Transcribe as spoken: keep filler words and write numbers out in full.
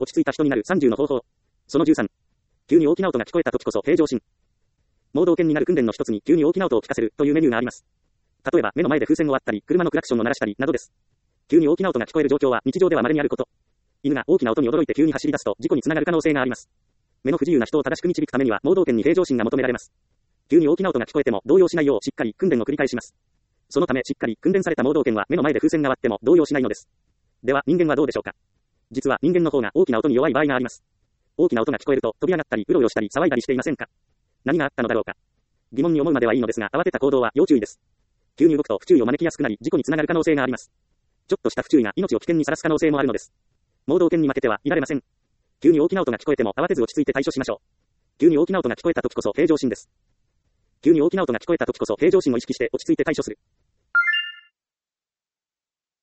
落ち着いた人になるさんじゅうの方法。そのじゅうさん。急に大きな音が聞こえた時こそ平常心。盲導犬になる訓練の一つに急に大きな音を聞かせるというメニューがあります。例えば目の前で風船を割ったり、車のクラクションを鳴らしたりなどです。急に大きな音が聞こえる状況は日常では稀にあること。犬が大きな音に驚いて急に走り出すと事故につながる可能性があります。目の不自由な人を正しく導くためには盲導犬に平常心が求められます。急に大きな音が聞こえても動揺しないようしっかり訓練を繰り返します。そのためしっかり訓練された盲導犬は目の前で風船が割っても動揺しないのです。では人間はどうでしょうか。実は人間の方が大きな音に弱い場合があります。大きな音が聞こえると飛び上がったりうろうろしたり騒いだりしていませんか。何があったのだろうか。疑問に思うまではいいのですが慌てた行動は要注意です。急に動くと不注意を招きやすくなり事故につながる可能性があります。ちょっとした不注意が命を危険にさらす可能性もあるのです。盲導犬に負けてはいられません。急に大きな音が聞こえても慌てず落ち着いて対処しましょう。急に大きな音が聞こえた時こそ平常心です。急に大きな音が聞こえた時こそ平常心を意識して落ち着いて対処する。